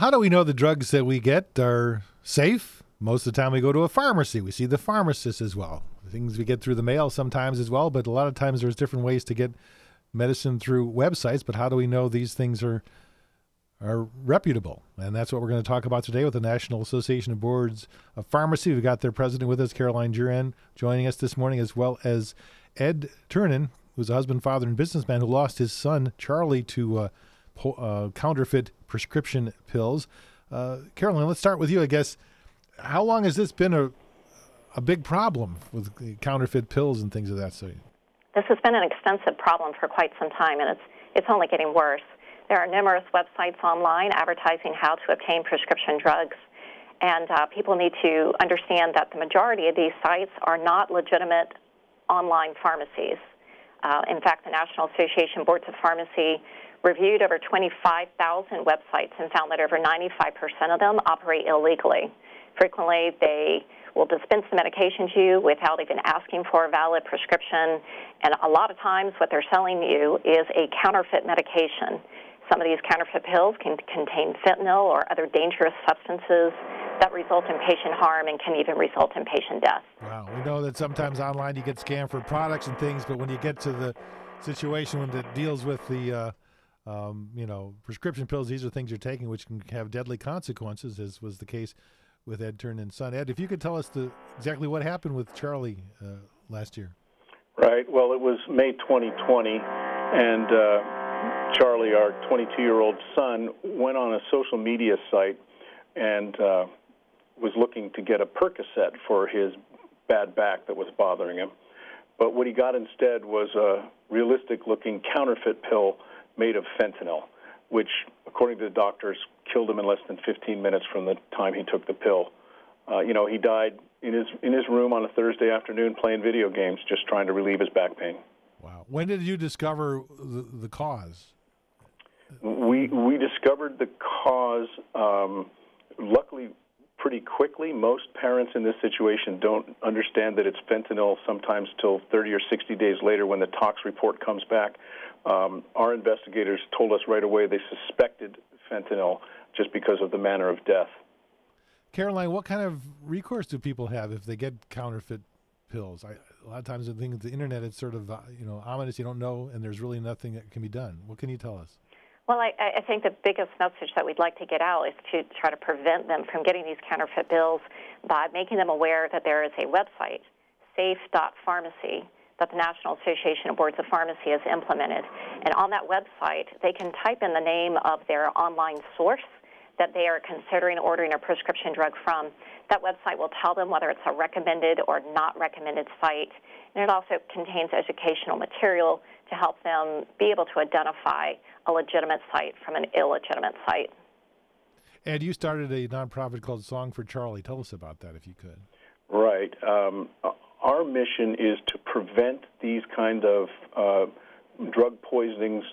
How do we know the drugs that we get are safe? Most of the time we go to a pharmacy. We see the pharmacist as well. Things we get through the mail sometimes as well, but a lot of times there's different ways to get medicine through websites. But how do we know these things are reputable? And that's what we're going to talk about today with the National Association of Boards of Pharmacy. We've got their president with us, Caroline Duran, joining us this morning, as well as Ed Turnen, who's a husband, father, and businessman who lost his son, Charlie, to counterfeit prescription pills. Caroline, let's start with you, I guess. How long has this been a big problem with counterfeit pills and things of that sort? This has been an extensive problem for quite some time, and it's only getting worse. There are numerous websites online advertising how to obtain prescription drugs, and people need to understand that the majority of these sites are not legitimate online pharmacies. In fact, the National Association of Boards of Pharmacy reviewed over 25,000 websites and found that over 95% of them operate illegally. Frequently, they will dispense the medication to you without even asking for a valid prescription, and a lot of times what they're selling you is a counterfeit medication. Some of these counterfeit pills can contain fentanyl or other dangerous substances that result in patient harm and can even result in patient death. Wow. We know that sometimes online you get scammed for products and things, but when you get to the situation when it deals with the prescription pills, these are things you're taking which can have deadly consequences, as was the case with Ed Turnen's son. Ed, if you could tell us exactly what happened with Charlie last year. Right. Well, it was May 2020, and Charlie, our 22-year-old son, went on a social media site and was looking to get a Percocet for his bad back that was bothering him. But what he got instead was a realistic-looking counterfeit pill made of fentanyl, which, according to the doctors, killed him in less than 15 minutes from the time he took the pill. He died in his room on a Thursday afternoon playing video games, just trying to relieve his back pain. Wow. When did you discover the cause? We discovered the cause, luckily, pretty quickly. Most parents in this situation don't understand that it's fentanyl sometimes till 30 or 60 days later when the tox report comes back. Our investigators told us right away they suspected fentanyl just because of the manner of death. Caroline, what kind of recourse do people have if they get counterfeit pills? A lot of times I think the internet is sort of ominous. You don't know, and there's really nothing that can be done. What can you tell us? Well, I think the biggest message that we'd like to get out is to try to prevent them from getting these counterfeit pills by making them aware that there is a website, safe.pharmacy, that the National Association of Boards of Pharmacy has implemented. And on that website, they can type in the name of their online source that they are considering ordering a prescription drug from. That website will tell them whether it's a recommended or not recommended site. And it also contains educational material to help them be able to identify a legitimate site from an illegitimate site. Ed, you started a nonprofit called Song for Charlie. Tell us about that, if you could. Right. Our mission is to prevent these kind of drug poisonings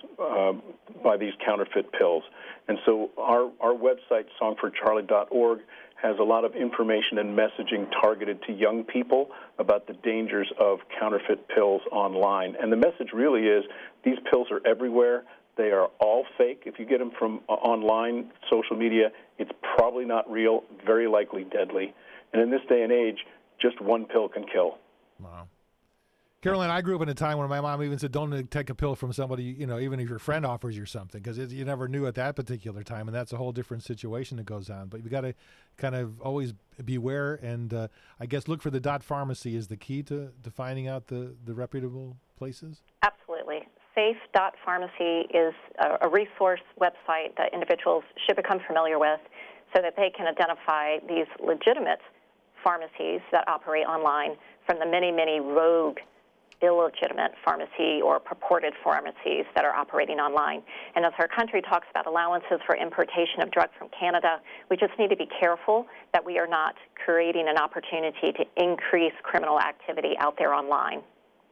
by these counterfeit pills. And so our website, songforcharlie.org, has a lot of information and messaging targeted to young people about the dangers of counterfeit pills online. And the message really is these pills are everywhere. They are all fake. If you get them from online, social media, it's probably not real, very likely deadly. And in this day and age, just one pill can kill. Wow. Caroline, I grew up in a time when my mom even said, don't take a pill from somebody, even if your friend offers you something, because you never knew at that particular time, and that's a whole different situation that goes on. But you've got to kind of always beware, and I guess look for the .pharmacy is the key to finding out the reputable places? Absolutely. Safe.pharmacy is a resource website that individuals should become familiar with so that they can identify these legitimate pharmacies that operate online from the many, many rogue illegitimate pharmacy or purported pharmacies that are operating online. And as our country talks about allowances for importation of drugs from Canada, we just need to be careful that we are not creating an opportunity to increase criminal activity out there online.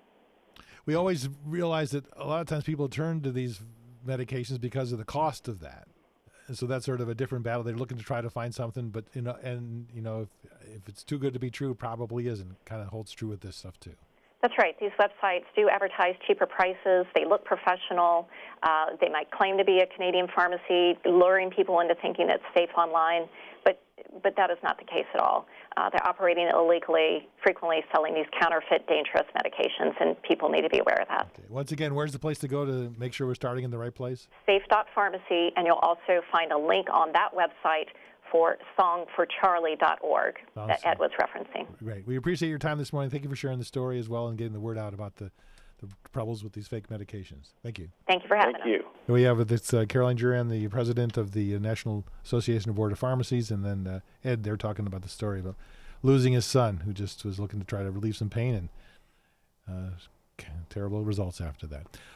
We always realize that a lot of times people turn to these medications because of the cost of that. And so that's sort of a different battle. They're looking to try to find something, but if it's too good to be true, it probably isn't. Kind of holds true with this stuff too. That's right. These websites do advertise cheaper prices. They look professional. They might claim to be a Canadian pharmacy, luring people into thinking it's safe online, but that is not the case at all. They're operating illegally, frequently selling these counterfeit, dangerous medications, and people need to be aware of that. Okay. Once again, where's the place to go to make sure we're starting in the right place? Safe.pharmacy, and you'll also find a link on that website for songforcharlie.org that Ed was referencing. Great. We appreciate your time this morning. Thank you for sharing the story as well and getting the word out about the troubles with these fake medications. Thank you. Thank you for having us. Thank you. We have with us Caroline Duran, the president of the National Association of Board of Pharmacies, and then Ed, they're talking about the story about losing his son, who just was looking to try to relieve some pain, and terrible results after that.